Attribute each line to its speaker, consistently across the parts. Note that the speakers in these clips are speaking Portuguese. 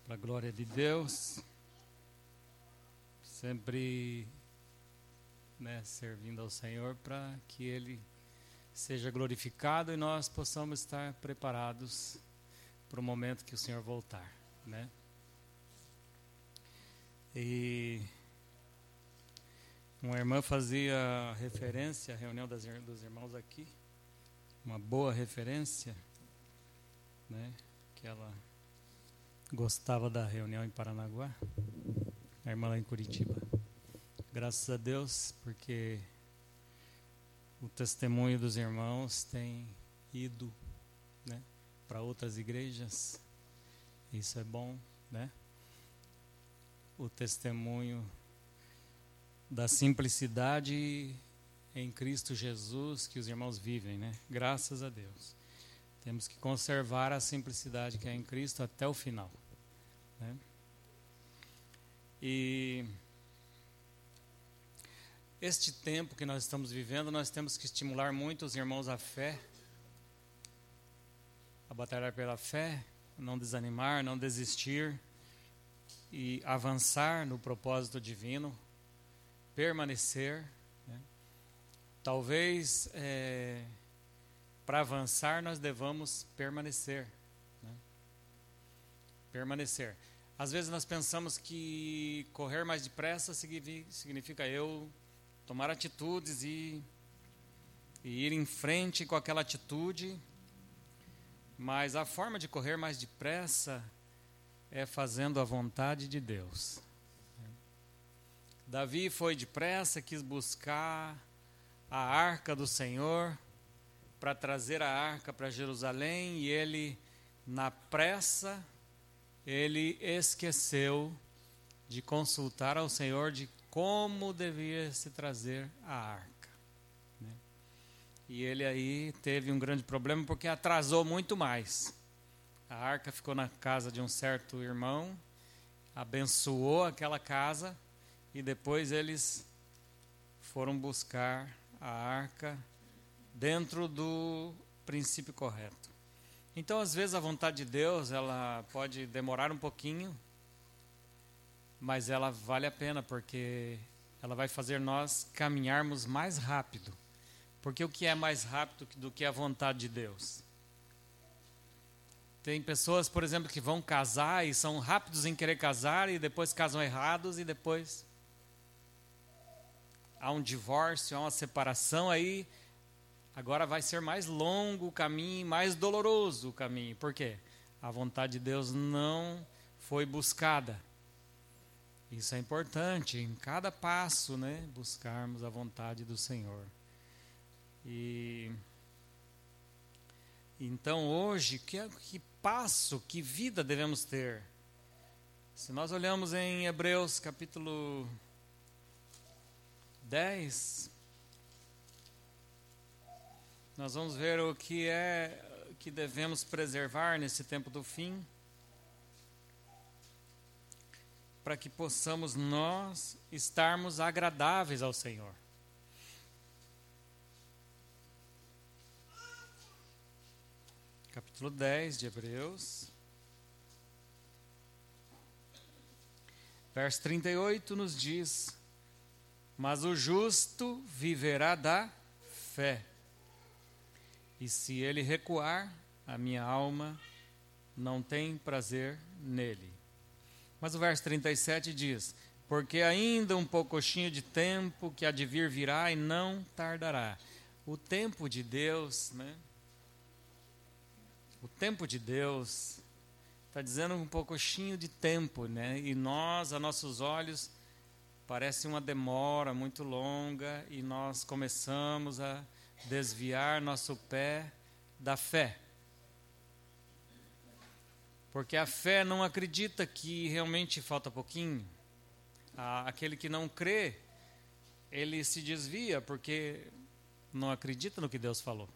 Speaker 1: Para a glória de Deus, sempre servindo ao Senhor para que Ele seja glorificado e nós possamos estar preparados para o momento que o Senhor voltar, né? E uma irmã fazia referência à reunião dos irmãos aqui, uma boa referência, né? Que ela gostava da reunião em Paranaguá, a irmã lá em Curitiba. Graças a Deus, porque o testemunho dos irmãos tem ido, né, para outras igrejas. Isso é bom, né? O testemunho da simplicidade em Cristo Jesus que os irmãos vivem, né? Graças a Deus. Temos que conservar a simplicidade que é em Cristo até o final, né? E este tempo que nós estamos vivendo, nós temos que estimular muito os irmãos à fé, a batalhar pela fé, não desanimar, não desistir e avançar no propósito divino, permanecer, né? Talvez para avançar nós devamos permanecer, né? Permanecer. Às vezes nós pensamos que correr mais depressa significa eu tomar atitudes e ir em frente com aquela atitude, mas a forma de correr mais depressa é fazendo a vontade de Deus. Davi foi depressa, quis buscar a arca do Senhor para trazer a arca para Jerusalém, e ele, na pressa, ele esqueceu de consultar ao Senhor de como devia se trazer a arca, né? E ele aí teve um grande problema porque atrasou muito mais. A arca ficou na casa de um certo irmão, abençoou aquela casa, e depois eles foram buscar a arca dentro do princípio correto. Então, às vezes, a vontade de Deus, ela pode demorar um pouquinho, mas ela vale a pena, porque ela vai fazer nós caminharmos mais rápido. Porque o que é mais rápido do que a vontade de Deus? Tem pessoas, por exemplo, que vão casar e são rápidos em querer casar e depois casam errados e depois há um divórcio, há uma separação, aí agora vai ser mais longo o caminho, mais doloroso o caminho. Por quê? A vontade de Deus não foi buscada. Isso é importante, em cada passo, né, buscarmos a vontade do Senhor. E então hoje, que passo, que vida devemos ter? Se nós olhamos em Hebreus capítulo 10, nós vamos ver o que que devemos preservar nesse tempo do fim, para que possamos nós estarmos agradáveis ao Senhor. Capítulo 10 de Hebreus, verso 38 nos diz: mas o justo viverá da fé, e se ele recuar, a minha alma não tem prazer nele. Mas o verso 37 diz: porque ainda um poucochinho de tempo que há de vir virá e não tardará. O tempo de Deus, né? O tempo de Deus está dizendo um poucochinho de tempo, né? E nós, a nossos olhos, parece uma demora muito longa e nós começamos a desviar nosso pé da fé. Porque a fé não acredita que realmente falta pouquinho. Aquele que não crê, ele se desvia porque não acredita no que Deus falou.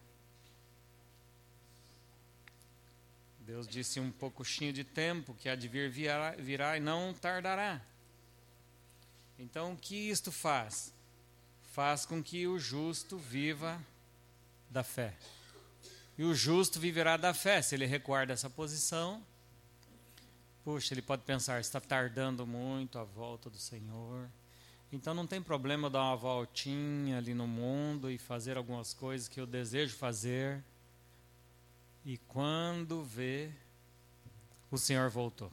Speaker 1: Deus disse um pouquinho de tempo que há de vir virá e não tardará. Então o que isto faz? Faz com que o justo viva da fé. E o justo viverá da fé. Se ele recuar dessa posição, Puxa, ele pode pensar, está tardando muito a volta do Senhor. Então não tem problema eu dar uma voltinha ali no mundo e fazer algumas coisas que eu desejo fazer. E quando vê, o Senhor voltou.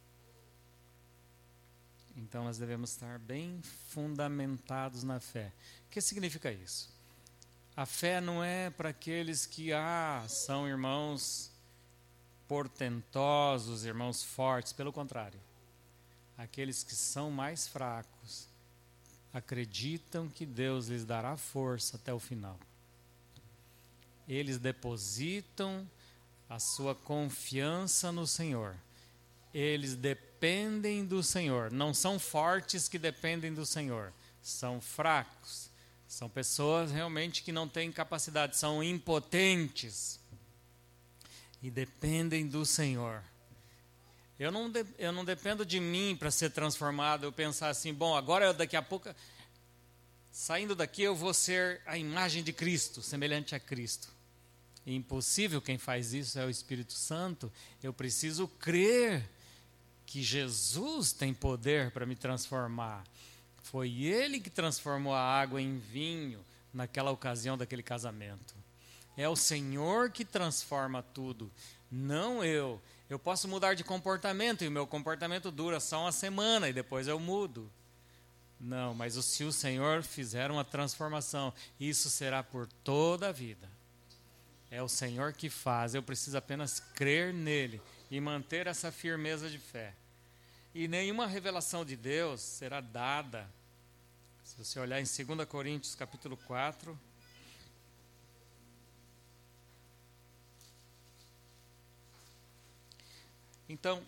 Speaker 1: Então nós devemos estar bem fundamentados na fé. O que significa isso? A fé não é para aqueles que são irmãos portentosos, irmãos fortes. Pelo contrário, aqueles que são mais fracos acreditam que Deus lhes dará força até o final. Eles depositam a sua confiança no Senhor. Eles dependem do Senhor. Não são fortes que dependem do Senhor. São fracos. São pessoas realmente que não têm capacidade. São impotentes. E dependem do Senhor. Eu não dependo de mim para ser transformado. Eu pensar assim, bom, agora daqui a pouco, saindo daqui eu vou ser a imagem de Cristo, semelhante a Cristo. É impossível, quem faz isso é o Espírito Santo. Eu preciso crer que Jesus tem poder para me transformar. Foi Ele que transformou a água em vinho naquela ocasião daquele casamento. É o Senhor que transforma tudo, não eu. Eu posso mudar de comportamento e o meu comportamento dura só uma semana e depois eu mudo. Não, mas se o Senhor fizer uma transformação, isso será por toda a vida. É o Senhor que faz, eu preciso apenas crer nele e manter essa firmeza de fé. E nenhuma revelação de Deus será dada. Se você olhar em 2 Coríntios capítulo 4... Então,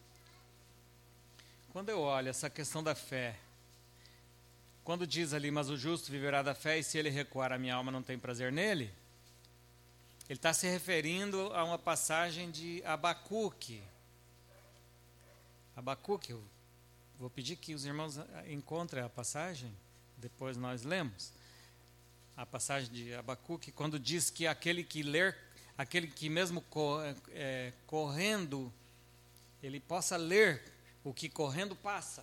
Speaker 1: quando eu olho essa questão da fé, quando diz ali, mas o justo viverá da fé, e se ele recuar, a minha alma não tem prazer nele, ele está se referindo a uma passagem de Abacuque. Abacuque, eu vou pedir que os irmãos encontrem a passagem, depois nós lemos. A passagem de Abacuque, quando diz que aquele que mesmo correndo, ele possa ler o que correndo passa.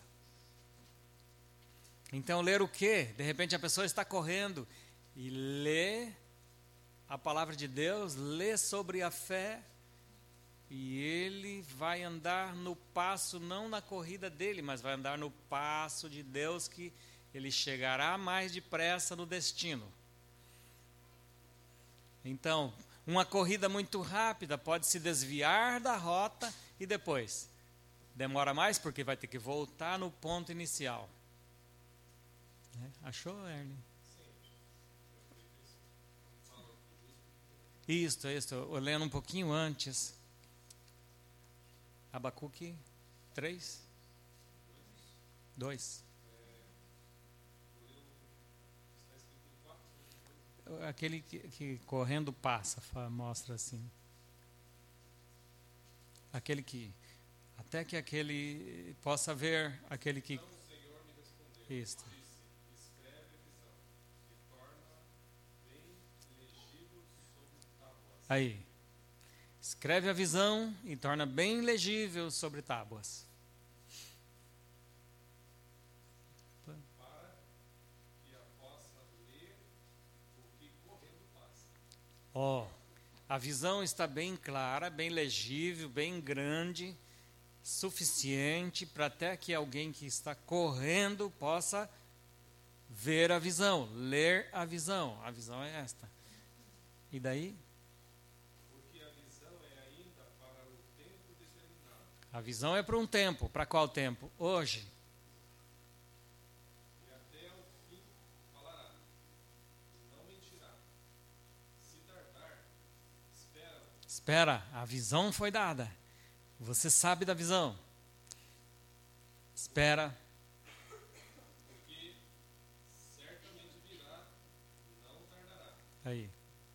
Speaker 1: Então, ler o quê? De repente a pessoa está correndo e lê a palavra de Deus, lê sobre a fé, e ele vai andar no passo, não na corrida dele, mas vai andar no passo de Deus, que ele chegará mais depressa no destino. Então, uma corrida muito rápida pode se desviar da rota e depois demora mais porque vai ter que voltar no ponto inicial. Achou, Ernie? Isso, eu lendo um pouquinho antes. Abacuque 3? 2. Aquele que correndo passa, mostra assim. Aquele que, até que aquele possa ver, aquele que...
Speaker 2: Então o Senhor me respondeu,
Speaker 1: Isso.
Speaker 2: disse, escreve a visão, e torna bem legível sobre tábuas.
Speaker 1: Aí. Escreve a visão e torna bem legível sobre tábuas.
Speaker 2: Para que a possa ler o que correndo passa.
Speaker 1: A visão está bem clara, bem legível, bem grande, suficiente para até que alguém que está correndo possa ver a visão, ler a visão. A visão é esta. E daí?
Speaker 2: Porque a visão é ainda para o tempo determinado.
Speaker 1: A visão é para um tempo. Para qual tempo? Hoje.
Speaker 2: E até o fim falará, não mentirá. Se tardar, espera-o.
Speaker 1: Espera, a visão foi dada. Você sabe da visão. Espera.
Speaker 2: Porque certamente virá, não tardará.
Speaker 1: Aí.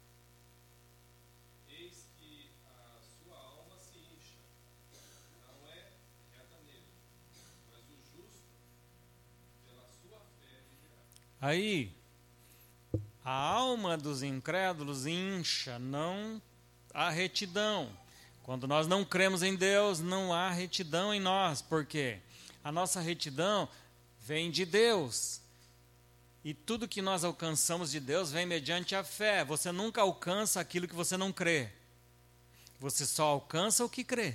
Speaker 2: Eis que a sua alma se incha, não é reta nele, mas o justo, pela sua fé, viverá.
Speaker 1: Aí. A alma dos incrédulos incha, não a retidão. Quando nós não cremos em Deus, não há retidão em nós. Por quê? A nossa retidão vem de Deus. E tudo que nós alcançamos de Deus vem mediante a fé. Você nunca alcança aquilo que você não crê. Você só alcança o que crê.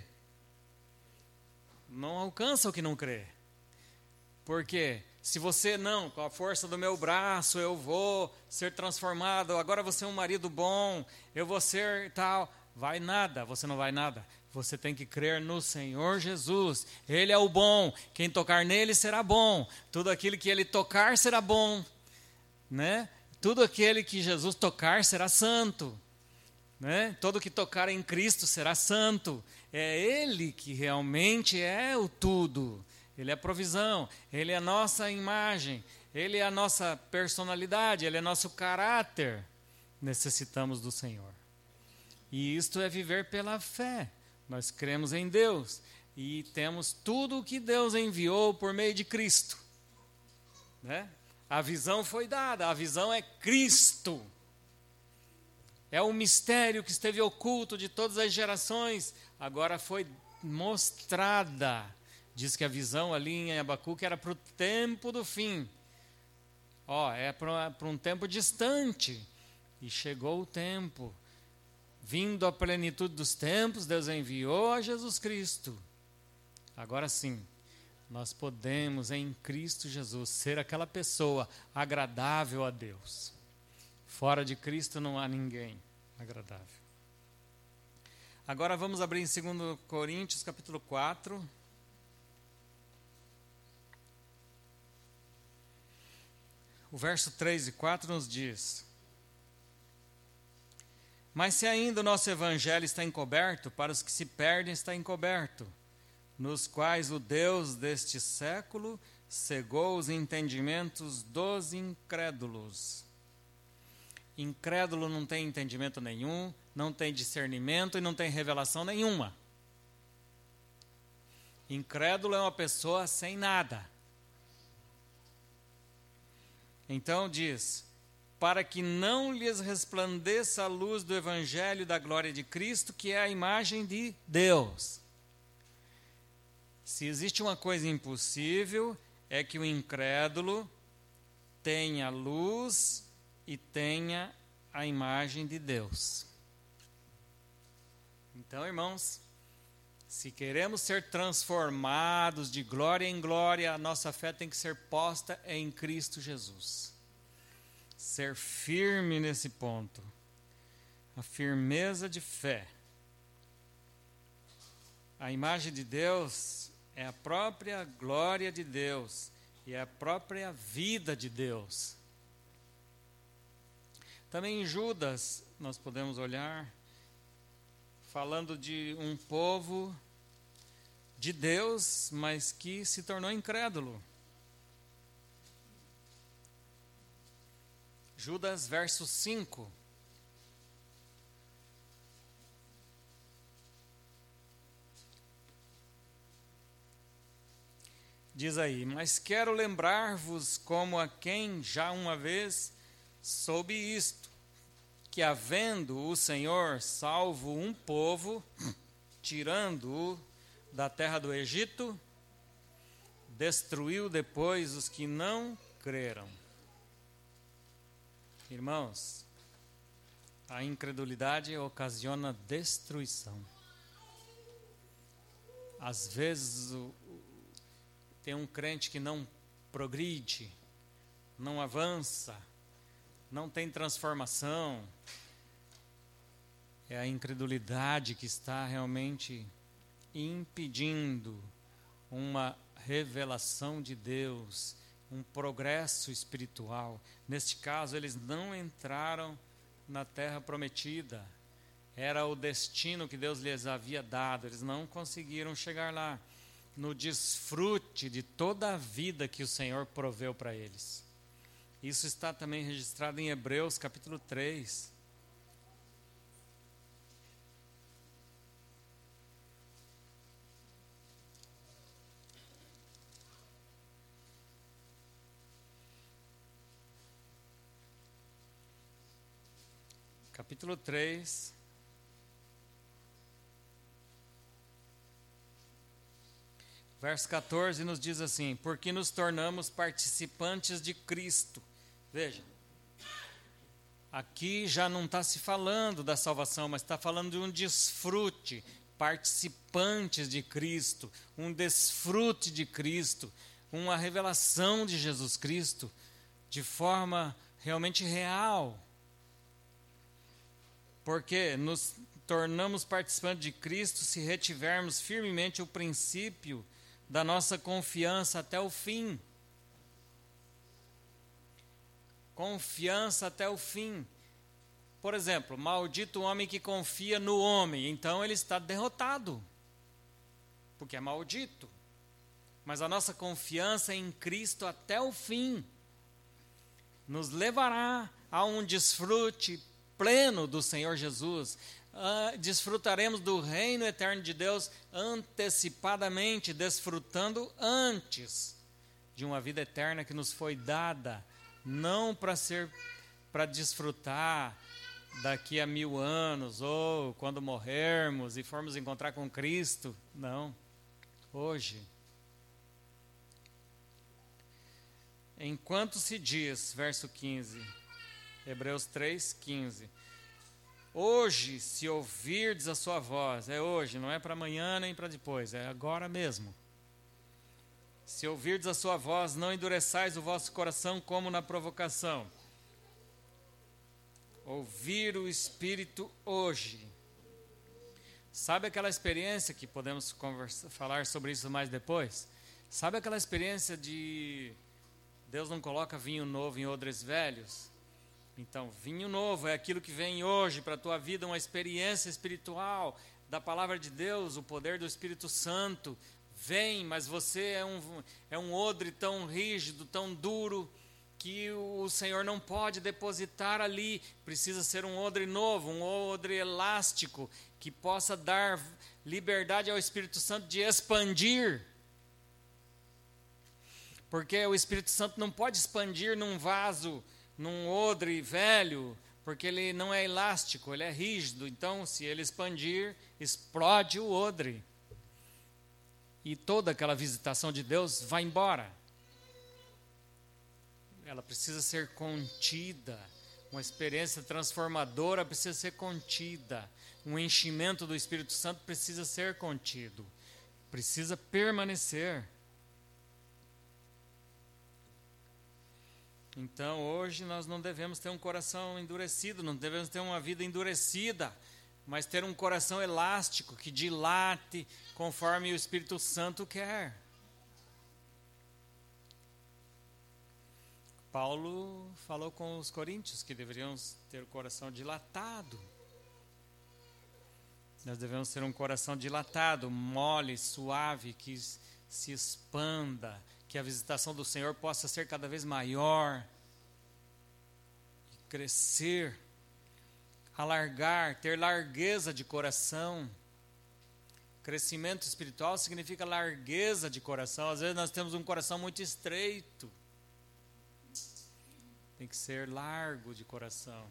Speaker 1: Não alcança o que não crê. Por quê? Se você não, com a força do meu braço, eu vou ser transformado, agora eu vou ser um marido bom, eu vou ser tal, vai nada, você não vai nada. Você tem que crer no Senhor Jesus. Ele é o bom, quem tocar nele será bom. Tudo aquilo que ele tocar será bom, né? Tudo aquele que Jesus tocar será santo, né? Todo que tocar em Cristo será santo. É Ele que realmente é o tudo. Ele é a provisão, Ele é a nossa imagem, Ele é a nossa personalidade, Ele é nosso caráter. Necessitamos do Senhor. E isto é viver pela fé. Nós cremos em Deus e temos tudo o que Deus enviou por meio de Cristo, né? A visão foi dada, a visão é Cristo. É o mistério que esteve oculto de todas as gerações, agora foi mostrada. Diz que a visão ali em Abacuque era para o tempo do fim. É para um tempo distante. E chegou o tempo. Vindo a plenitude dos tempos, Deus enviou a Jesus Cristo. Agora sim, nós podemos em Cristo Jesus ser aquela pessoa agradável a Deus. Fora de Cristo não há ninguém agradável. Agora vamos abrir em 2 Coríntios capítulo 4. O verso 3 e 4 nos diz: Mas se ainda o nosso evangelho está encoberto, para os que se perdem está encoberto, nos quais o Deus deste século cegou os entendimentos dos incrédulos. Incrédulo não tem entendimento nenhum, não tem discernimento e não tem revelação nenhuma. Incrédulo é uma pessoa sem nada. Então diz: para que não lhes resplandeça a luz do evangelho da glória de Cristo, que é a imagem de Deus. Se existe uma coisa impossível, é que o incrédulo tenha luz e tenha a imagem de Deus. Então, irmãos, se queremos ser transformados de glória em glória, a nossa fé tem que ser posta em Cristo Jesus. Ser firme nesse ponto. A firmeza de fé. A imagem de Deus é a própria glória de Deus e é a própria vida de Deus. Também em Judas nós podemos olhar, falando de um povo de Deus, mas que se tornou incrédulo. Judas, verso 5. Diz aí: Mas quero lembrar-vos como a quem já uma vez soube isto, que havendo o Senhor salvo um povo, tirando-o da terra do Egito, destruiu depois os que não creram. Irmãos, a incredulidade ocasiona destruição. Às vezes tem um crente que não progride, não avança, não tem transformação. É a incredulidade que está realmente impedindo uma revelação de Deus, um progresso espiritual. Neste caso, eles não entraram na terra prometida. Era o destino que Deus lhes havia dado. Eles não conseguiram chegar lá, no desfrute de toda a vida que o Senhor proveu para eles. Isso está também registrado em Hebreus capítulo 3. Capítulo 3, Verso 14 nos diz assim: porque nos tornamos participantes de Cristo. Veja, aqui já não está se falando da salvação, mas está falando de um desfrute, participantes de Cristo, um desfrute de Cristo, uma revelação de Jesus Cristo, de forma realmente real. Porque nos tornamos participantes de Cristo se retivermos firmemente o princípio da nossa confiança até o fim. Confiança até o fim. Por exemplo, maldito o homem que confia no homem, então ele está derrotado, porque é maldito. Mas a nossa confiança em Cristo até o fim nos levará a um desfrute pleno do Senhor Jesus. Desfrutaremos do reino eterno de Deus antecipadamente, desfrutando antes de uma vida eterna que nos foi dada, não para desfrutar daqui a 1000 anos, ou quando morrermos e formos encontrar com Cristo. Não, hoje. Enquanto se diz, verso 15, Hebreus 3:15, hoje, se ouvirdes a sua voz, é hoje, não é para amanhã nem para depois, é agora mesmo. Se ouvirdes a sua voz, não endureçais o vosso coração como na provocação. Ouvir o Espírito hoje. Sabe aquela experiência que podemos falar sobre isso mais depois? Sabe aquela experiência de Deus não coloca vinho novo em odres velhos? Então, vinho novo é aquilo que vem hoje para a tua vida, uma experiência espiritual da palavra de Deus, o poder do Espírito Santo. Vem, mas você é um odre tão rígido, tão duro, que o Senhor não pode depositar ali. Precisa ser um odre novo, um odre elástico, que possa dar liberdade ao Espírito Santo de expandir. Porque o Espírito Santo não pode expandir num vaso, num odre velho, porque ele não é elástico, ele é rígido. Então, se ele expandir, explode o odre. E toda aquela visitação de Deus vai embora. Ela precisa ser contida. Uma experiência transformadora precisa ser contida. Um enchimento do Espírito Santo precisa ser contido. Precisa permanecer. Então, hoje nós não devemos ter um coração endurecido, não devemos ter uma vida endurecida, mas ter um coração elástico, que dilate conforme o Espírito Santo quer. Paulo falou com os coríntios que deveriam ter o coração dilatado. Nós devemos ter um coração dilatado, mole, suave, que se expanda, que a visitação do Senhor possa ser cada vez maior, crescer, alargar, ter largueza de coração. Crescimento espiritual significa largueza de coração. Às vezes nós temos um coração muito estreito. Tem que ser largo de coração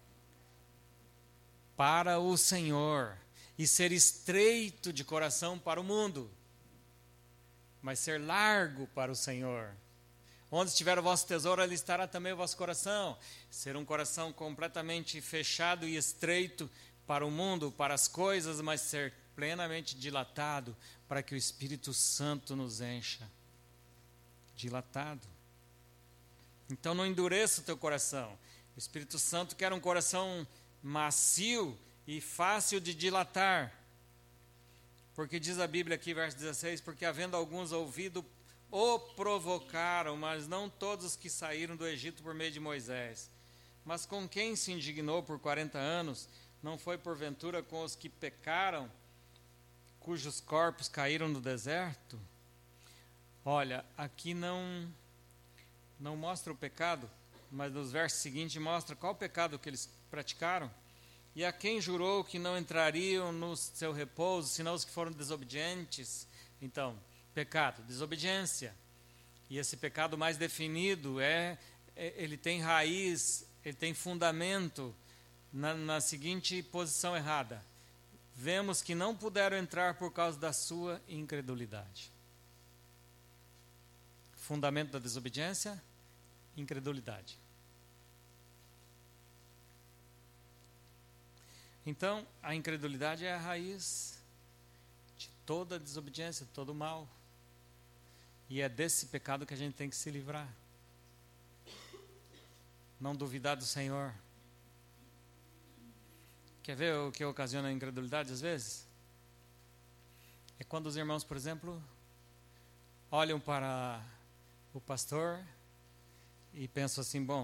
Speaker 1: para o Senhor, e ser estreito de coração para o mundo, mas ser largo para o Senhor. Onde estiver o vosso tesouro, ali estará também o vosso coração. Ser um coração completamente fechado e estreito para o mundo, para as coisas, mas ser plenamente dilatado para que o Espírito Santo nos encha. Dilatado. Então não endureça o teu coração. O Espírito Santo quer um coração macio e fácil de dilatar. Porque diz a Bíblia aqui, verso 16, porque havendo alguns ouvido, o provocaram, mas não todos os que saíram do Egito por meio de Moisés. Mas com quem se indignou por 40 anos, não foi porventura com os que pecaram, cujos corpos caíram no deserto? Olha, aqui não mostra o pecado, mas nos versos seguintes mostra qual o pecado que eles praticaram. E a quem jurou que não entrariam no seu repouso, senão os que foram desobedientes? Então, pecado, desobediência. E esse pecado mais definido ele tem raiz, ele tem fundamento na seguinte posição errada. Vemos que não puderam entrar por causa da sua incredulidade. fundamento da desobediência? Incredulidade. Então, a incredulidade é a raiz de toda a desobediência, de todo o mal. E é desse pecado que a gente tem que se livrar. Não duvidar do Senhor. Quer ver o que ocasiona a incredulidade às vezes? É quando os irmãos, por exemplo, olham para o pastor e pensam assim, bom,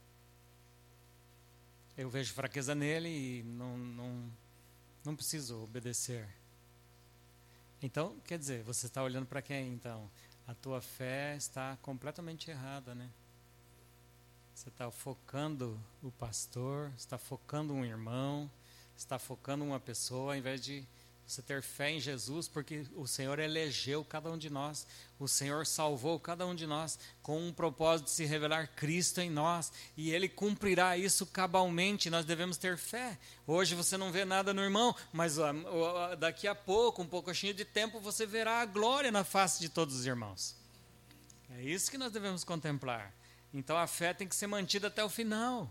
Speaker 1: eu vejo fraqueza nele e não preciso obedecer. Então, quer dizer, você está olhando para quem então? A tua fé está completamente errada, né? Você está focando o pastor, está focando um irmão, está focando uma pessoa, ao invés de você ter fé em Jesus, porque o Senhor elegeu cada um de nós, o Senhor salvou cada um de nós com um propósito de se revelar Cristo em nós, e Ele cumprirá isso cabalmente. Nós devemos ter fé. Hoje você não vê nada no irmão, mas daqui a pouco, um pouquinho de tempo, você verá a glória na face de todos os irmãos. É isso que nós devemos contemplar. Então a fé tem que ser mantida até o final.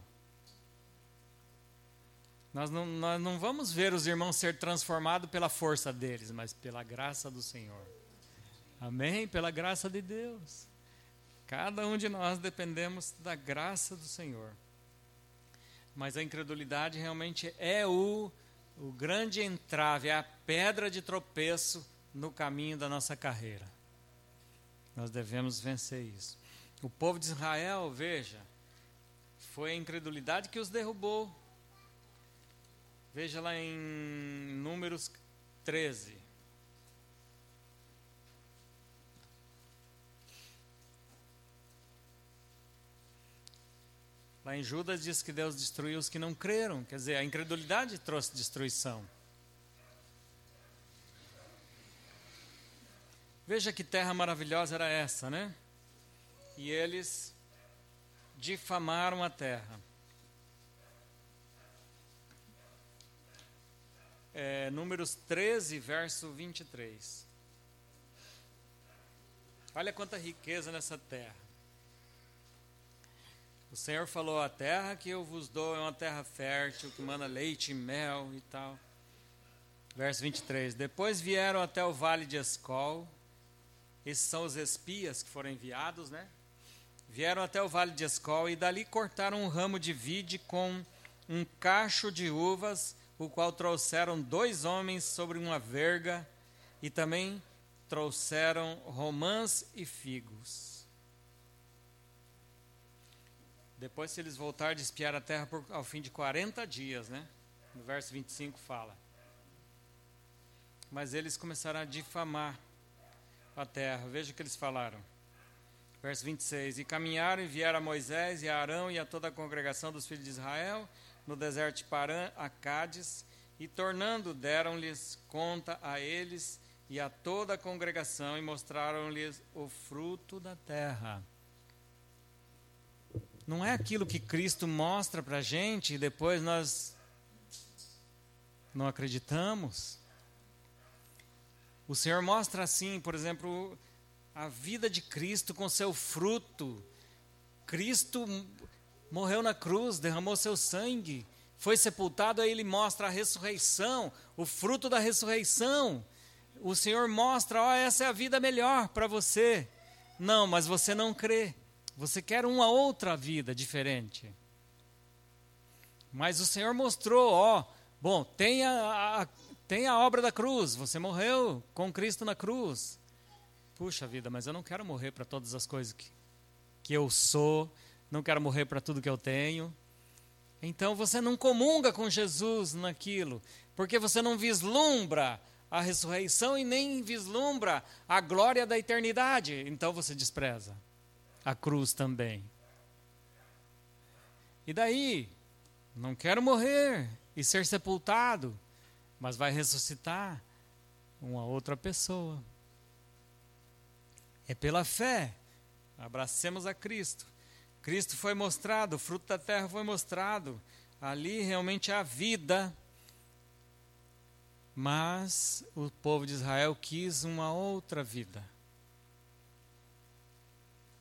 Speaker 1: Nós não vamos ver os irmãos ser transformados pela força deles, mas pela graça do Senhor. Amém? Pela graça de Deus. Cada um de nós dependemos da graça do Senhor. Mas a incredulidade realmente é o grande entrave, é a pedra de tropeço no caminho da nossa carreira. Nós devemos vencer isso. O povo de Israel, veja, foi a incredulidade que os derrubou. Veja lá em Números 13. Lá em Judas diz que Deus destruiu os que não creram. Quer dizer, a incredulidade trouxe destruição. Veja que terra maravilhosa era essa, né? E eles difamaram a terra. Números 13, verso 23. Olha quanta riqueza nessa terra. O Senhor falou, a terra que eu vos dou é uma terra fértil, que manda leite e mel e tal. Verso 23. Depois vieram até o vale de Escol. Esses são os espias que foram enviados, né? Vieram até o vale de Escol e dali cortaram um ramo de vide com um cacho de uvas, o qual trouxeram 2 homens sobre uma verga, e também trouxeram romãs e figos. Depois, se eles voltarem de espiar a terra ao fim de 40 dias, né? No verso 25 fala. Mas eles começaram a difamar a terra. Veja o que eles falaram. Verso 26. E caminharam e vieram a Moisés e a Arão e a toda a congregação dos filhos de Israel, no deserto de Parã, a Cádiz, e tornando, deram-lhes conta a eles e a toda a congregação, e mostraram-lhes o fruto da terra. Não é aquilo que Cristo mostra para a gente e depois nós não acreditamos? O Senhor mostra assim, por exemplo, a vida de Cristo com seu fruto. Cristo morreu na cruz, derramou seu sangue, foi sepultado, aí Ele mostra a ressurreição, o fruto da ressurreição. O Senhor mostra, essa é a vida melhor para você. Não, mas você não crê. Você quer uma outra vida diferente. Mas o Senhor mostrou, bom, tem a obra da cruz, você morreu com Cristo na cruz. Puxa vida, mas eu não quero morrer para todas as coisas que eu sou, não quero morrer para tudo que eu tenho. Então você não comunga com Jesus naquilo, porque você não vislumbra a ressurreição e nem vislumbra a glória da eternidade. Então você despreza a cruz também. E daí? Não quero morrer e ser sepultado, mas vai ressuscitar uma outra pessoa. É pela fé. Abracemos a Cristo. Cristo foi mostrado, o fruto da terra foi mostrado. Ali realmente há vida. Mas o povo de Israel quis uma outra vida.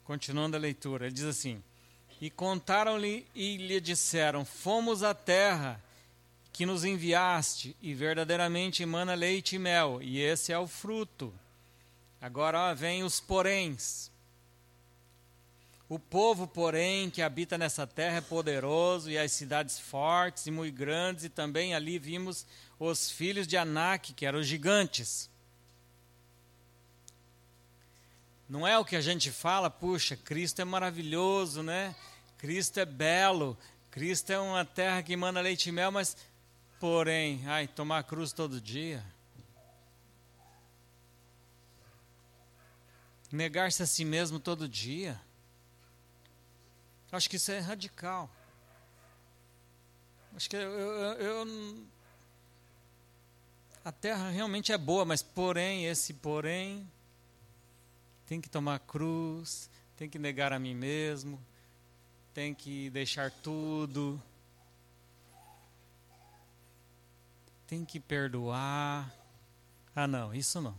Speaker 1: Continuando a leitura, ele diz assim: e contaram-lhe e lhe disseram: fomos à terra que nos enviaste, e verdadeiramente emana leite e mel, e esse é o fruto. Agora vem os poréns. O povo, porém, que habita nessa terra é poderoso, e as cidades fortes e muito grandes, e também ali vimos os filhos de Anak, que eram os gigantes. Não é o que a gente fala, puxa, Cristo é maravilhoso, né? Cristo é belo, Cristo é uma terra que emana leite e mel, mas, porém, tomar a cruz todo dia. Negar-se a si mesmo todo dia. Acho que isso é radical. Acho que a terra realmente é boa, mas porém, tem que tomar a cruz, tem que negar a mim mesmo, tem que deixar tudo, tem que perdoar. Não, isso não.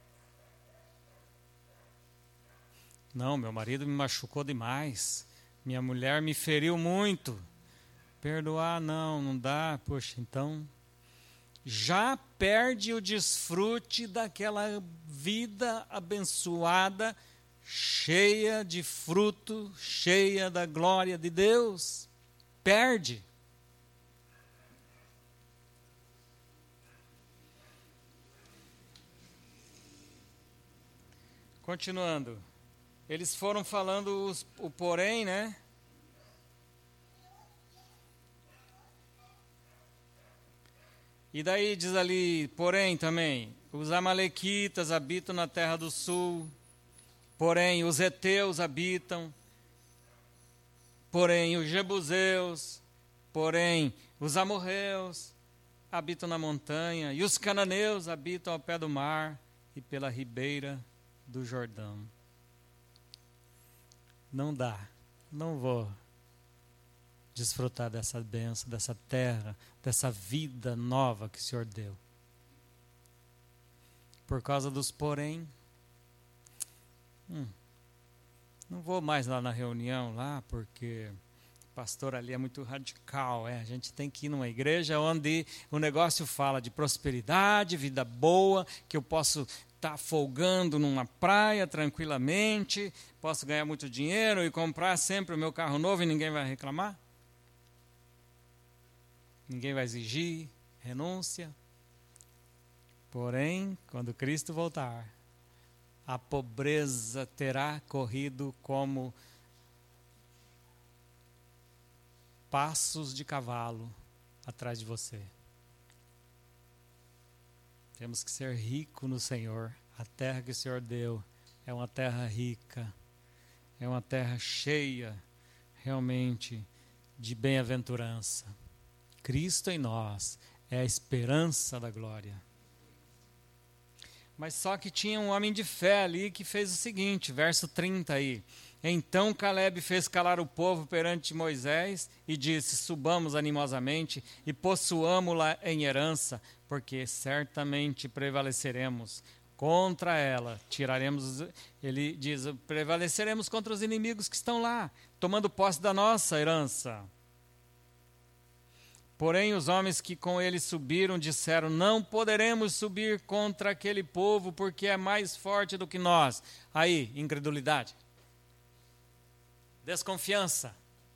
Speaker 1: Não, meu marido me machucou demais. Minha mulher me feriu muito. Perdoar, não dá. Poxa, então já perde o desfrute daquela vida abençoada, cheia de fruto, cheia da glória de Deus. Perde. Continuando. Eles foram falando o porém, né? E daí diz ali, porém também, os amalequitas habitam na terra do sul, porém os heteus habitam, porém os jebuseus, porém os amorreus habitam na montanha, e os cananeus habitam ao pé do mar e pela ribeira do Jordão. Não dá, não vou desfrutar dessa bênção, dessa terra, dessa vida nova que o Senhor deu. Por causa dos porém, não vou mais lá na reunião, lá, porque o pastor ali é muito radical. A gente tem que ir numa igreja onde o negócio fala de prosperidade, vida boa, que eu posso estar folgando numa praia tranquilamente, posso ganhar muito dinheiro e comprar sempre o meu carro novo e ninguém vai reclamar? Ninguém vai exigir renúncia. Porém, quando Cristo voltar, a pobreza terá corrido como passos de cavalo atrás de você. Temos que ser ricos no Senhor. A terra que o Senhor deu é uma terra rica, é uma terra cheia, realmente, de bem-aventurança. Cristo em nós é a esperança da glória. Mas só que tinha um homem de fé ali que fez o seguinte, verso 30 aí. Então Caleb fez calar o povo perante Moisés e disse: subamos animosamente e possuamo-la em herança, porque certamente prevaleceremos contra ela. Ele diz, prevaleceremos contra os inimigos que estão lá, tomando posse da nossa herança. Porém, os homens que com ele subiram disseram: não poderemos subir contra aquele povo, porque é mais forte do que nós. Aí, incredulidade. Desconfiança.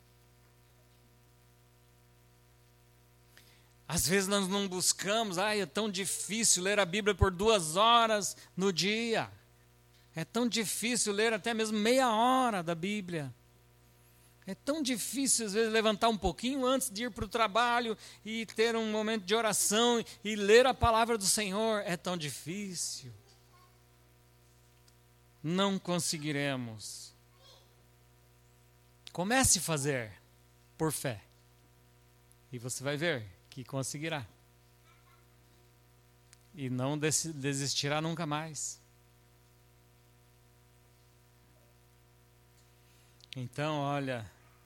Speaker 1: Às vezes nós não buscamos, é tão difícil ler a Bíblia por 2 horas no dia. É tão difícil ler até mesmo meia hora da Bíblia. É tão difícil, às vezes, levantar um pouquinho antes de ir para o trabalho e ter um momento de oração e ler a palavra do Senhor. É tão difícil. Não conseguiremos. Comece a fazer por fé. E você vai ver que conseguirá. E não desistirá nunca mais. Então, olha,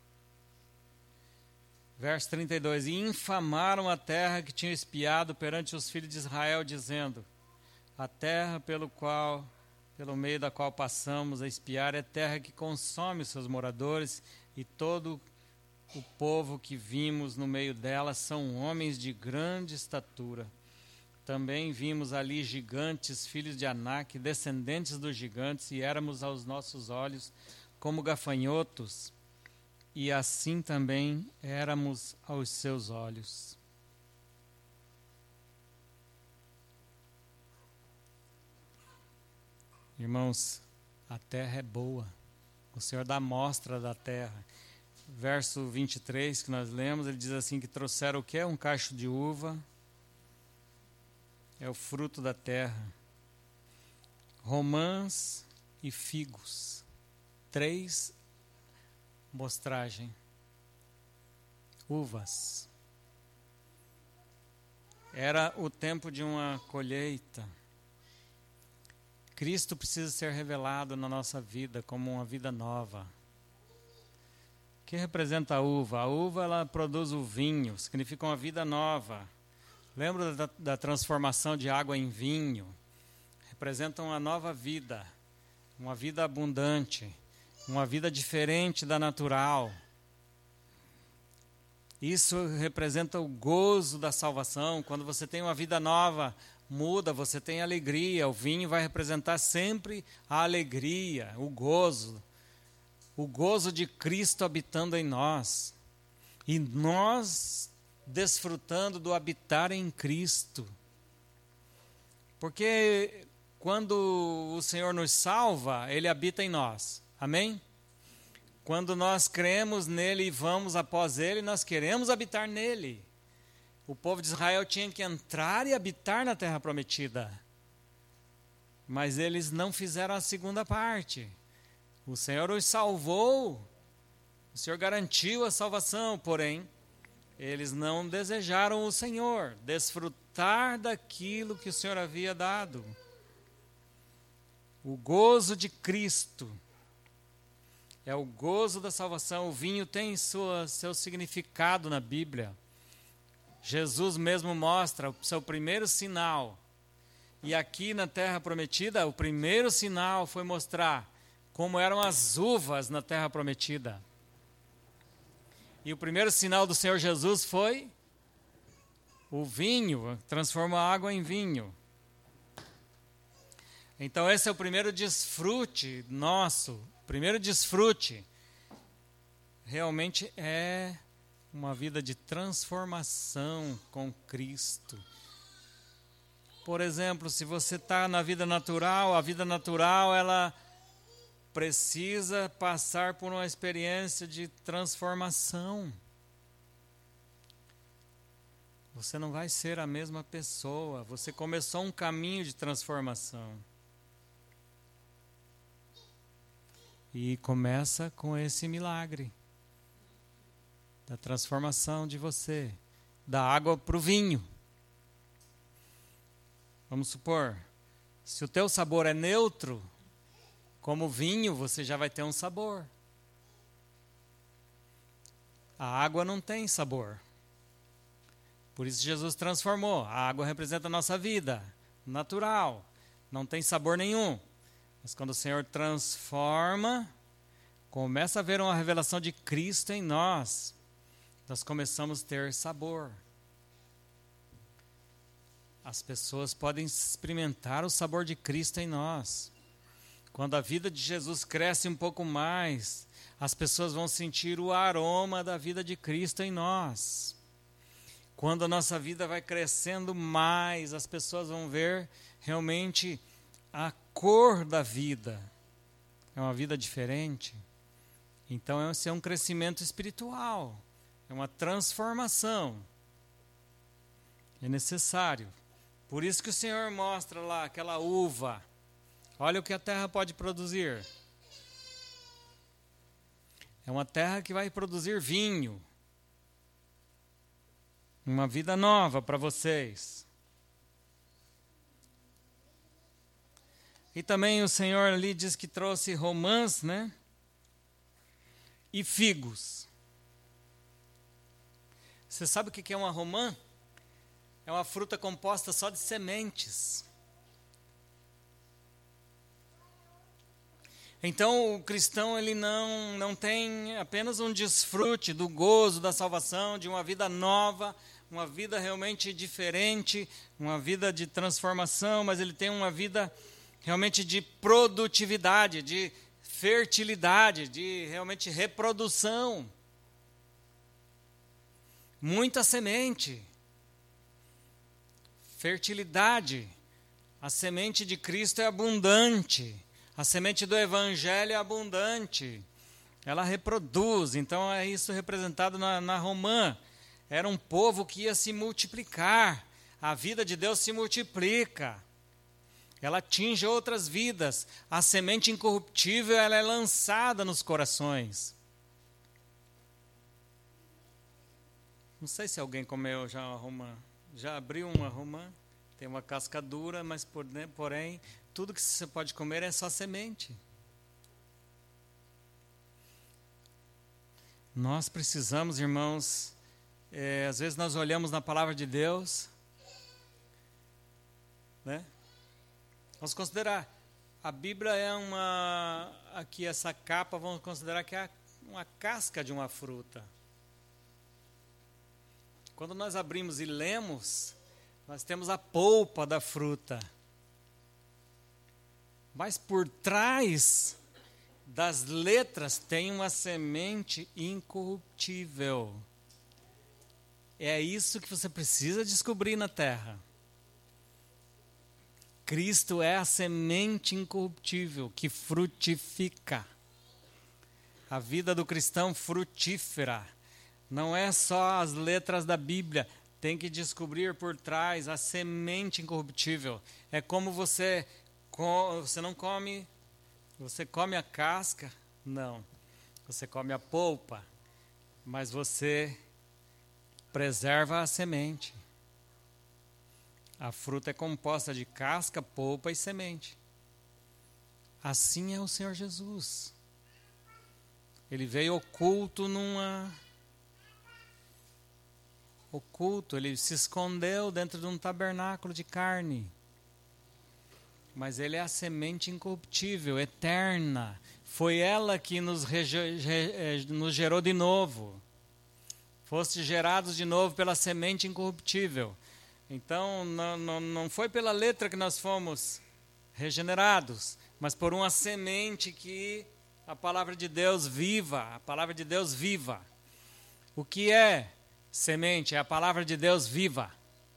Speaker 1: verso 32, e infamaram a terra que tinham espiado perante os filhos de Israel, dizendo: a terra pelo qual pelo meio da qual passamos a espiar, é terra que consome os seus moradores, e todo o povo que vimos no meio dela são homens de grande estatura. Também vimos ali gigantes, filhos de Anak, descendentes dos gigantes, e éramos aos nossos olhos como gafanhotos, e assim também éramos aos seus olhos. Irmãos, a terra é boa. O Senhor dá mostra da terra. Verso 23 que nós lemos, ele diz assim que trouxeram o que? Um cacho de uva. É o fruto da terra. Romãs e figos. 3 mostragem. Uvas. Era o tempo de uma colheita. Cristo precisa ser revelado na nossa vida como uma vida nova. O que representa a uva? A uva, ela produz o vinho, significa uma vida nova. Lembra da transformação de água em vinho? Representa uma nova vida, uma vida abundante, uma vida diferente da natural. Isso representa o gozo da salvação. Quando você tem uma vida nova, muda, você tem alegria. O vinho vai representar sempre a alegria, o gozo de Cristo habitando em nós. E nós desfrutando do habitar em Cristo. Porque quando o Senhor nos salva, Ele habita em nós. Amém? Quando nós cremos nele e vamos após ele, nós queremos habitar nele. O povo de Israel tinha que entrar e habitar na terra prometida. Mas eles não fizeram a segunda parte. O Senhor os salvou. O Senhor garantiu a salvação, porém, eles não desejaram o Senhor, desfrutar daquilo que o Senhor havia dado. O gozo de Cristo é o gozo da salvação. O vinho tem seu significado na Bíblia. Jesus mesmo mostra o seu primeiro sinal. E aqui na Terra Prometida, o primeiro sinal foi mostrar como eram as uvas na Terra Prometida. E o primeiro sinal do Senhor Jesus foi o vinho, transforma a água em vinho. Então esse é o primeiro desfrute nosso. O primeiro desfrute realmente é uma vida de transformação com Cristo. Por exemplo, se você está na vida natural, a vida natural ela precisa passar por uma experiência de transformação. Você não vai ser a mesma pessoa. Você começou um caminho de transformação. E começa com esse milagre da transformação de você, da água para o vinho. Vamos supor, se o teu sabor é neutro, como vinho, você já vai ter um sabor. A água não tem sabor. Por isso Jesus transformou. A água representa a nossa vida, natural, não tem sabor nenhum. Mas quando o Senhor transforma, começa a haver uma revelação de Cristo em nós. Nós começamos a ter sabor. As pessoas podem experimentar o sabor de Cristo em nós. Quando a vida de Jesus cresce um pouco mais, as pessoas vão sentir o aroma da vida de Cristo em nós. Quando a nossa vida vai crescendo mais, as pessoas vão ver realmente a cor da vida. É uma vida diferente. Então, esse é um crescimento espiritual. É uma transformação. É necessário. Por isso que o Senhor mostra lá aquela uva. Olha o que a terra pode produzir. É uma terra que vai produzir vinho. Uma vida nova para vocês. E também o Senhor ali diz que trouxe romãs, né? E figos. Você sabe o que é uma romã? É uma fruta composta só de sementes. Então o cristão ele não tem apenas um desfrute do gozo da salvação, de uma vida nova, uma vida realmente diferente, uma vida de transformação, mas ele tem uma vida realmente de produtividade, de fertilidade, de realmente reprodução. Muita semente, fertilidade. A semente de Cristo é abundante. A semente do Evangelho é abundante. Ela reproduz. Então é isso representado na Romã. Era um povo que ia se multiplicar. A vida de Deus se multiplica. Ela atinge outras vidas. A semente incorruptível ela é lançada nos corações. Não sei se alguém comeu já uma romã. Já abriu uma romã? Tem uma casca dura, mas porém, tudo que você pode comer é só semente. Nós precisamos, irmãos, às vezes nós olhamos na palavra de Deus, né? Vamos considerar, a Bíblia é aqui essa capa, vamos considerar que é uma casca de uma fruta. Quando nós abrimos e lemos, nós temos a polpa da fruta. Mas por trás das letras tem uma semente incorruptível. É isso que você precisa descobrir na terra. Cristo é a semente incorruptível que frutifica. A vida do cristão frutífera. Não é só as letras da Bíblia. Tem que descobrir por trás a semente incorruptível. É como você não come, você come a casca? Não. Você come a polpa, mas você preserva a semente. A fruta é composta de casca, polpa e semente. Assim é o Senhor Jesus. Ele veio oculto ele se escondeu dentro de um tabernáculo de carne. Mas ele é a semente incorruptível, eterna. Foi ela que nos gerou de novo. Foste gerados de novo pela semente incorruptível. Então, não foi pela letra que nós fomos regenerados, mas por uma semente que a palavra de Deus viva. O que é semente? É a palavra de Deus viva.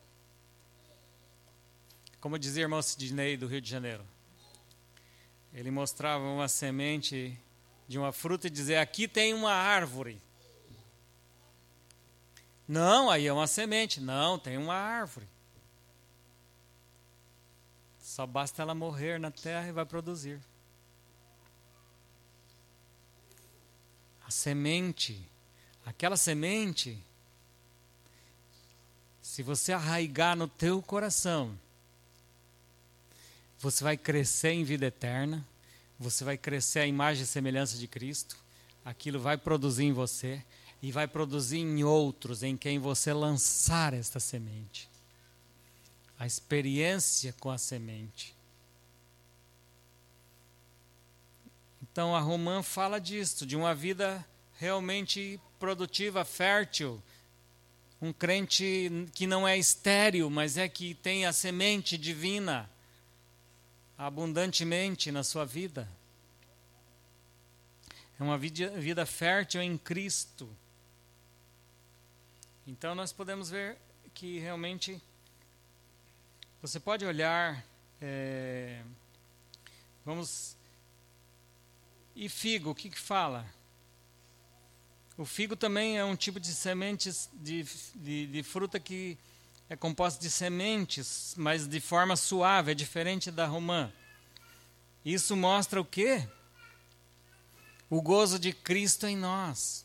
Speaker 1: Como dizia o irmão Sidney do Rio de Janeiro. Ele mostrava uma semente de uma fruta e dizia, aqui tem uma árvore. Não, aí é uma semente. Não, tem uma árvore. Só basta ela morrer na terra e vai produzir. A semente, aquela semente, se você arraigar no teu coração, você vai crescer em vida eterna, você vai crescer à imagem e semelhança de Cristo, aquilo vai produzir em você e vai produzir em outros, em quem você lançar esta semente. A experiência com a semente. Então a Romã fala disso, de uma vida realmente produtiva, fértil. Um crente que não é estéril, mas é que tem a semente divina abundantemente na sua vida. É uma vida fértil em Cristo. Então nós podemos ver que realmente você pode olhar, e figo, o que fala? O figo também é um tipo de sementes de fruta que é composta de sementes, mas de forma suave, é diferente da romã. Isso mostra o quê? O gozo de Cristo em nós.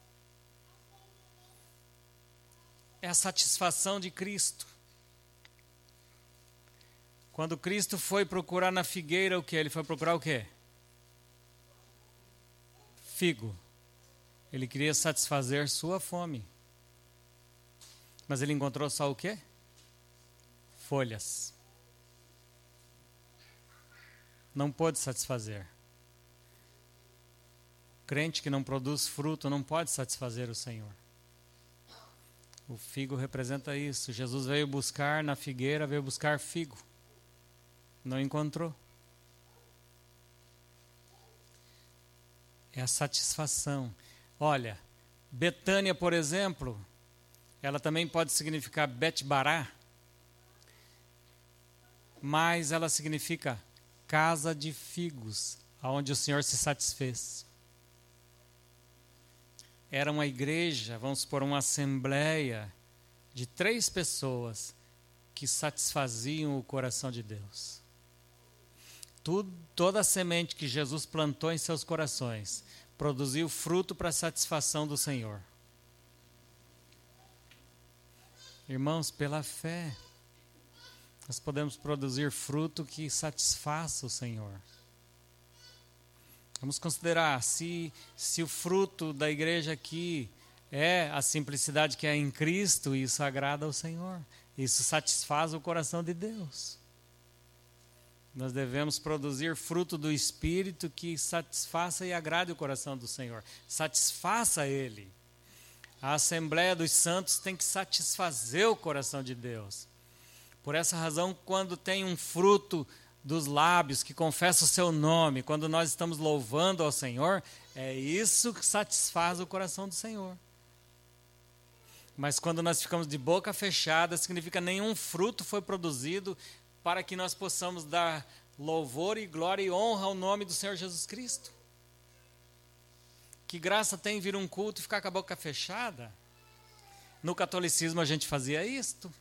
Speaker 1: É a satisfação de Cristo. Quando Cristo foi procurar na figueira o quê? Ele foi procurar o quê? Figo. Ele queria satisfazer sua fome. Mas ele encontrou só o quê? Folhas. Não pôde satisfazer. crente que não produz fruto não pode satisfazer o Senhor. O figo representa isso. Jesus veio buscar na figueira, veio buscar figo. Não encontrou. É a satisfação. Olha, Betânia, por exemplo, ela também pode significar Bet-Bará, mas ela significa casa de figos, aonde o Senhor se satisfez. Era uma igreja, vamos supor, uma assembleia de 3 pessoas que satisfaziam o coração de Deus. Toda a semente que Jesus plantou em seus corações produziu fruto para a satisfação do Senhor. Irmãos, pela fé, nós podemos produzir fruto que satisfaça o Senhor. Vamos considerar, se o fruto da igreja aqui é a simplicidade que é em Cristo, isso agrada ao Senhor. Isso satisfaz o coração de Deus. Nós devemos produzir fruto do Espírito que satisfaça e agrade o coração do Senhor. Satisfaça Ele. A Assembleia dos Santos tem que satisfazer o coração de Deus. Por essa razão, quando tem um fruto dos lábios que confessa o seu nome, quando nós estamos louvando ao Senhor, é isso que satisfaz o coração do Senhor. Mas quando nós ficamos de boca fechada, significa que nenhum fruto foi produzido para que nós possamos dar louvor e glória e honra ao nome do Senhor Jesus Cristo. Que graça tem vir um culto e ficar com a boca fechada? No catolicismo a gente fazia isto.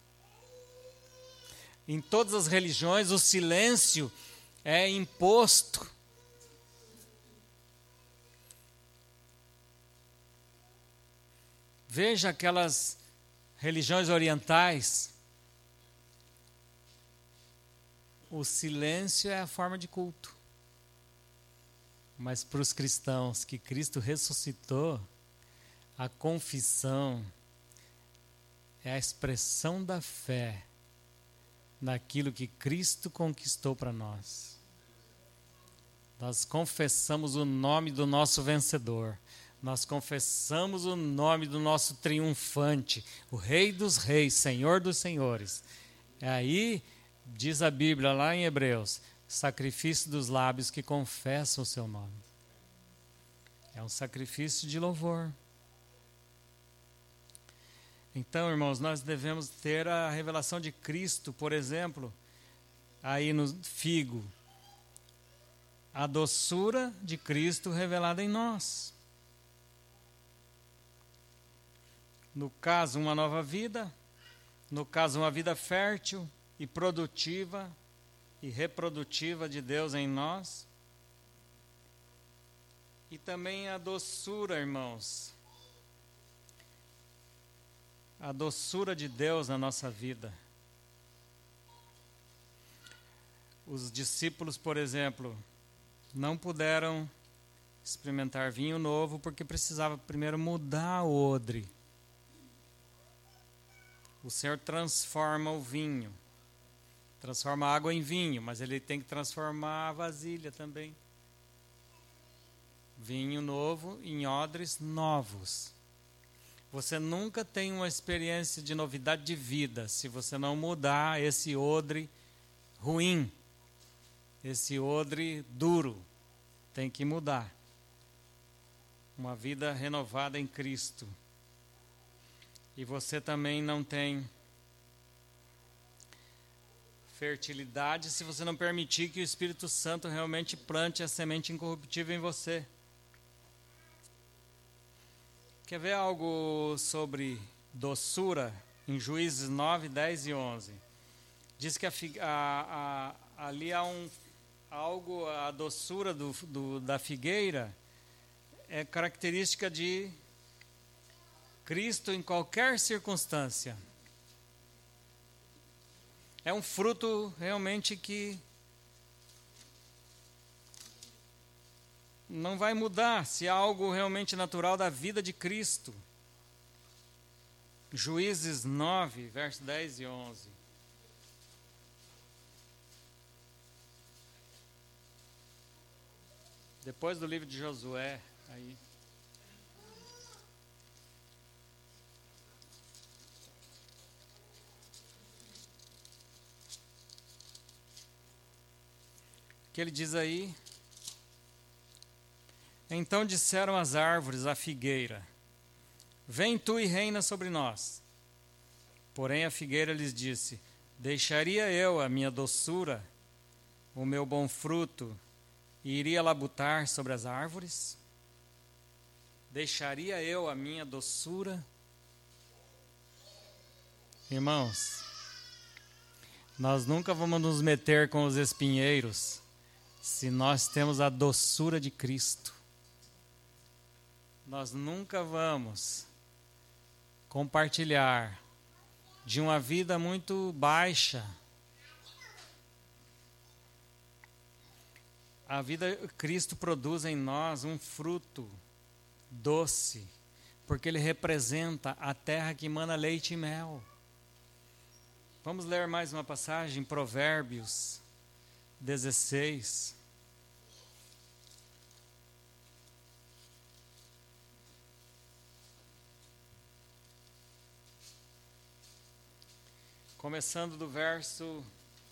Speaker 1: Em todas as religiões o silêncio é imposto. Veja aquelas religiões orientais. O silêncio é a forma de culto. Mas para os cristãos que Cristo ressuscitou, a confissão é a expressão da fé naquilo que Cristo conquistou para nós. Nós confessamos o nome do nosso vencedor. Nós confessamos o nome do nosso triunfante, o Rei dos Reis, Senhor dos Senhores. Aí, diz a Bíblia lá em Hebreus, sacrifício dos lábios que confessam o seu nome. É um sacrifício de louvor. Então, irmãos, nós devemos ter a revelação de Cristo, por exemplo, aí no figo. A doçura de Cristo revelada em nós. No caso, uma nova vida. No caso, uma vida fértil e produtiva e reprodutiva de Deus em nós. E também a doçura, irmãos. A doçura de Deus na nossa vida. Os discípulos, por exemplo, não puderam experimentar vinho novo porque precisava primeiro mudar o odre. O Senhor transforma o vinho. Transforma a água em vinho, mas Ele tem que transformar a vasilha também. Vinho novo em odres novos. Você nunca tem uma experiência de novidade de vida se você não mudar esse odre ruim, esse odre duro. Tem que mudar. Uma vida renovada em Cristo. E você também não tem fertilidade se você não permitir que o Espírito Santo realmente plante a semente incorruptível em você. Quer ver algo sobre doçura? Em Juízes 9, 10 e 11. Diz que ali há algo, a doçura da figueira é característica de Cristo em qualquer circunstância. É um fruto realmente que não vai mudar, se é algo realmente natural da vida de Cristo. Juízes 9, versos 10 e 11. Depois do livro de Josué, Aí. O que ele diz aí? Então disseram as árvores à figueira: Vem tu e reina sobre nós. Porém a figueira lhes disse: Deixaria eu a minha doçura, o meu bom fruto, e iria labutar sobre as árvores? Deixaria eu a minha doçura? Irmãos, nós nunca vamos nos meter com os espinheiros se nós temos a doçura de Cristo. Nós nunca vamos compartilhar de uma vida muito baixa. A vida, Cristo produz em nós um fruto doce, porque Ele representa a terra que emana leite e mel. Vamos ler mais uma passagem, Provérbios 16. Começando do verso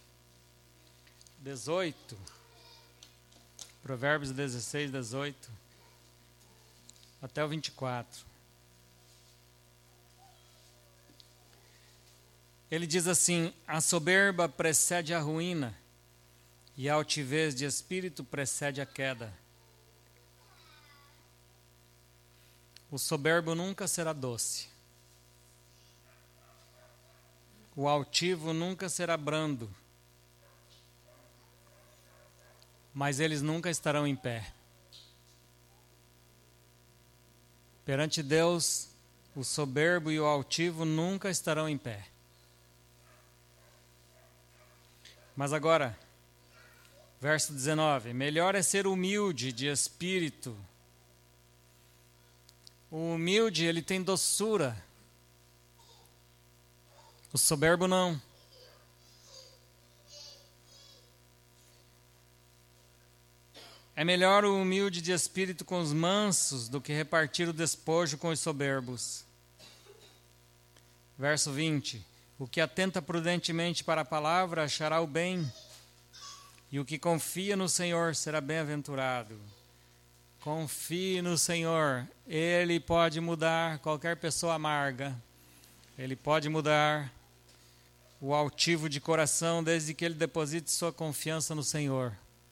Speaker 1: 18. Provérbios 16, 18. Até o 24. Ele diz assim: a soberba precede a ruína, e a altivez de espírito precede a queda. O soberbo nunca será doce. O altivo nunca será brando. Mas eles nunca estarão em pé. Perante Deus, o soberbo e o altivo nunca estarão em pé. Mas agora, verso 19: melhor é ser humilde de espírito. O humilde, ele tem doçura. O soberbo não. É melhor o humilde de espírito com os mansos do que repartir o despojo com os soberbos. Verso 20: o que atenta prudentemente para a palavra achará o bem, e o que confia no Senhor será bem-aventurado. Confie no Senhor, Ele pode mudar qualquer pessoa amarga, Ele pode mudar o altivo de coração desde que ele deposite sua confiança no Senhor.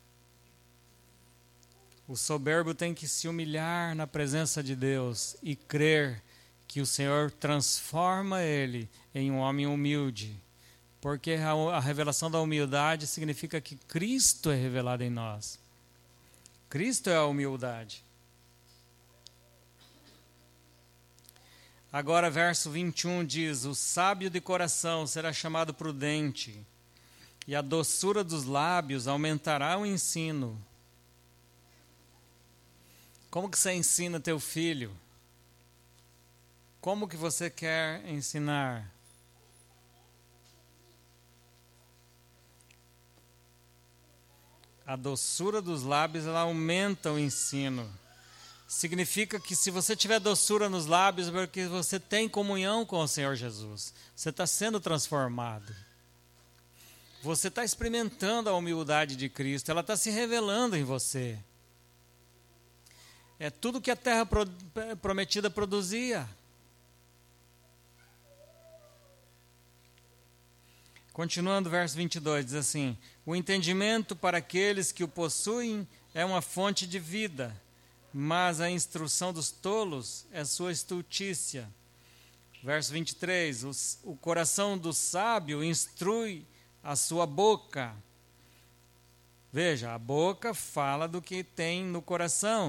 Speaker 1: O soberbo tem que se humilhar na presença de Deus e crer que o Senhor transforma ele em um homem humilde, porque a revelação da humildade significa que Cristo é revelado em nós. Cristo é a humildade. Agora, verso 21 diz: o sábio de coração será chamado prudente, e a doçura dos lábios aumentará o ensino. Como que você ensina teu filho? Como que você quer ensinar? A doçura dos lábios, ela aumenta o ensino. Significa que se você tiver doçura nos lábios, é porque você tem comunhão com o Senhor Jesus. Você está sendo transformado. Você está experimentando a humildade de Cristo. Ela está se revelando em você. É tudo que a terra prometida produzia. Continuando o verso 22, diz assim: o entendimento para aqueles que o possuem é uma fonte de vida, mas a instrução dos tolos é sua estultícia. Verso 23, o coração do sábio instrui a sua boca. Veja, a boca fala do que tem no coração.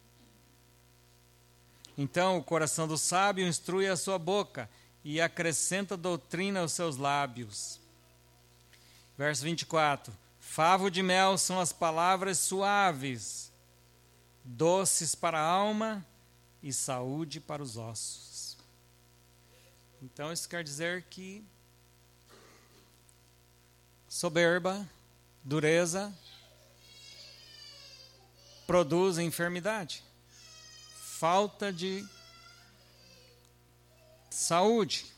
Speaker 1: Então, o coração do sábio instrui a sua boca e acrescenta doutrina aos seus lábios. Verso 24, favo de mel são as palavras suaves, doces para a alma e saúde para os ossos. Então isso quer dizer que soberba, dureza, produz enfermidade. falta de saúde.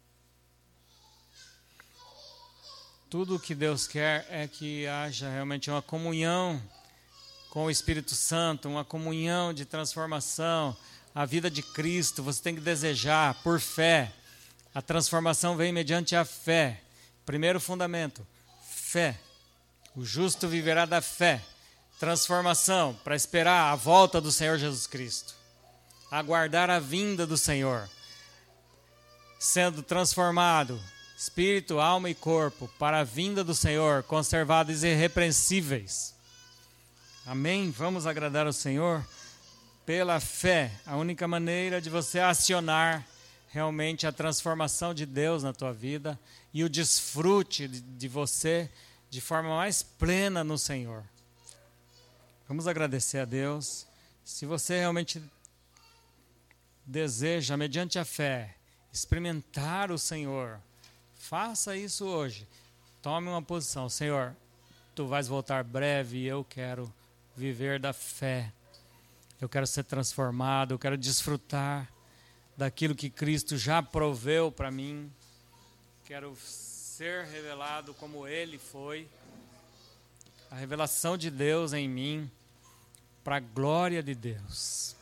Speaker 1: Tudo o que Deus quer é que haja realmente uma comunhão com o Espírito Santo, uma comunhão de transformação, a vida de Cristo. Você tem que desejar por fé. A transformação vem mediante a fé. Primeiro fundamento, fé. O justo viverá da fé. Transformação, para esperar a volta do Senhor Jesus Cristo. Aguardar a vinda do Senhor. Sendo transformado, espírito, alma e corpo, para a vinda do Senhor, conservados irrepreensíveis. Amém? Vamos agradar ao Senhor pela fé. A única maneira de você acionar realmente a transformação de Deus na tua vida e o desfrute de você de forma mais plena no Senhor. Vamos agradecer a Deus. Se você realmente deseja, mediante a fé, experimentar o Senhor, faça isso hoje. Tome uma posição. Senhor, Tu vais voltar breve e eu quero viver da fé. Eu quero ser transformado, eu quero desfrutar daquilo que Cristo já proveu para mim. Quero ser revelado como Ele foi. A revelação de Deus em mim, para a glória de Deus.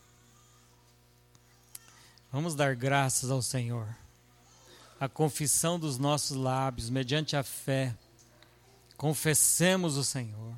Speaker 1: Vamos dar graças ao Senhor. A confissão dos nossos lábios, mediante a fé, confessemos o Senhor.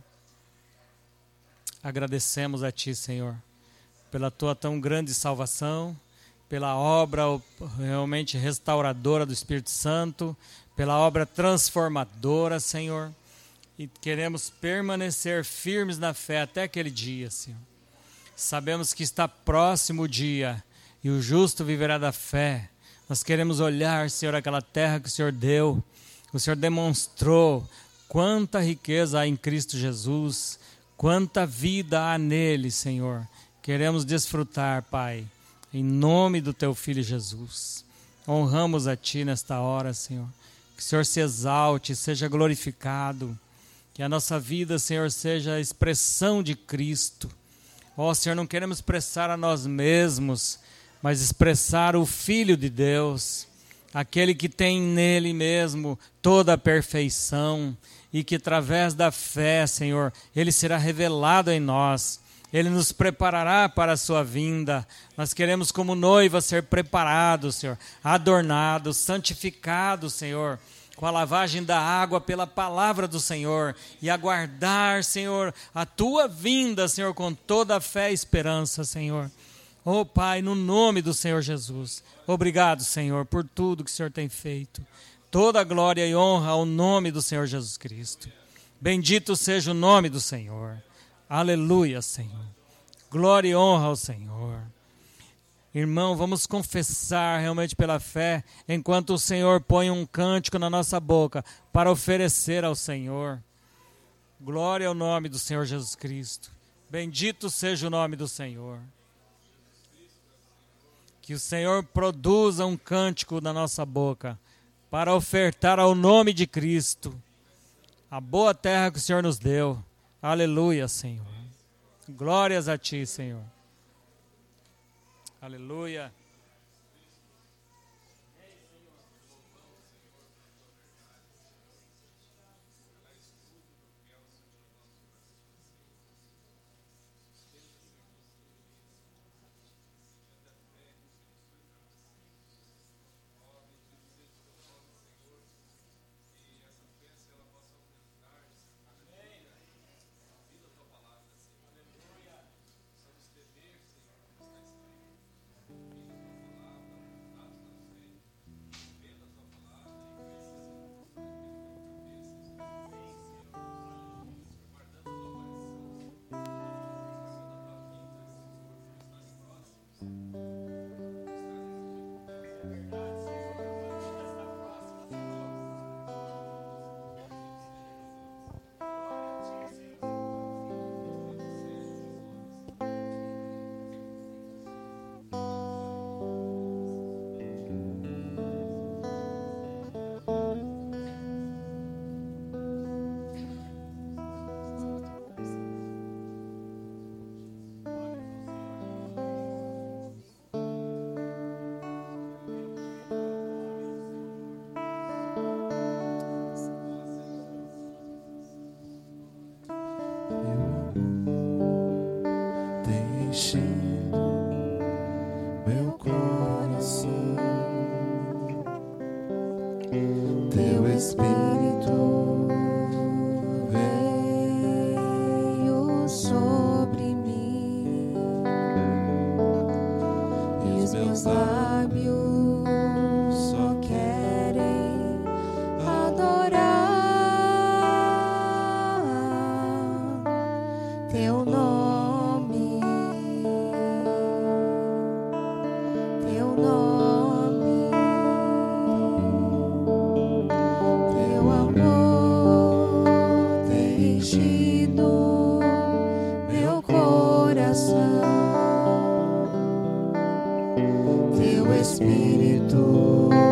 Speaker 1: Agradecemos a Ti, Senhor, pela Tua tão grande salvação, pela obra realmente restauradora do Espírito Santo, pela obra transformadora, Senhor. E queremos permanecer firmes na fé até aquele dia, Senhor. Sabemos que está próximo o dia e o justo viverá da fé. Nós queremos olhar, Senhor, aquela terra que o Senhor deu. O Senhor demonstrou quanta riqueza há em Cristo Jesus, quanta vida há nele, Senhor. Queremos desfrutar, Pai, em nome do Teu Filho Jesus. Honramos a Ti nesta hora, Senhor. Que o Senhor se exalte, seja glorificado. Que a nossa vida, Senhor, seja a expressão de Cristo. Ó, Senhor, não queremos expressar a nós mesmos, mas expressar o Filho de Deus, aquele que tem nele mesmo toda a perfeição e que através da fé, Senhor, ele será revelado em nós. Ele nos preparará para a sua vinda. Nós queremos como noiva ser preparados, Senhor, adornados, santificados, Senhor, com a lavagem da água pela palavra do Senhor e aguardar, Senhor, a Tua vinda, Senhor, com toda a fé e esperança, Senhor. Oh, Pai, no nome do Senhor Jesus, obrigado, Senhor, por tudo que o Senhor tem feito. Toda glória e honra ao nome do Senhor Jesus Cristo. Bendito seja o nome do Senhor. Aleluia, Senhor. Glória e honra ao Senhor. Irmão, vamos confessar realmente pela fé, enquanto o Senhor põe um cântico na nossa boca para oferecer ao Senhor. Glória ao nome do Senhor Jesus Cristo. Bendito seja o nome do Senhor. Que o Senhor produza um cântico na nossa boca para ofertar ao nome de Cristo a boa terra que o Senhor nos deu. Aleluia, Senhor. Glórias a Ti, Senhor. Aleluia.
Speaker 3: enchendo meu coração. Teu Espírito veio sobre mim e os meus lábios só querem adorar teu nome, teu nome, teu amor tem enchido meu coração, teu Espírito